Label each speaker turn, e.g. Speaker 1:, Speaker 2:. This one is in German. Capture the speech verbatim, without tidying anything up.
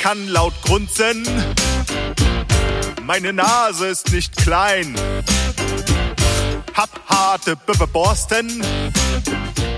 Speaker 1: kann laut grunzen. Meine Nase ist nicht klein. Hab harte B- B- Borsten.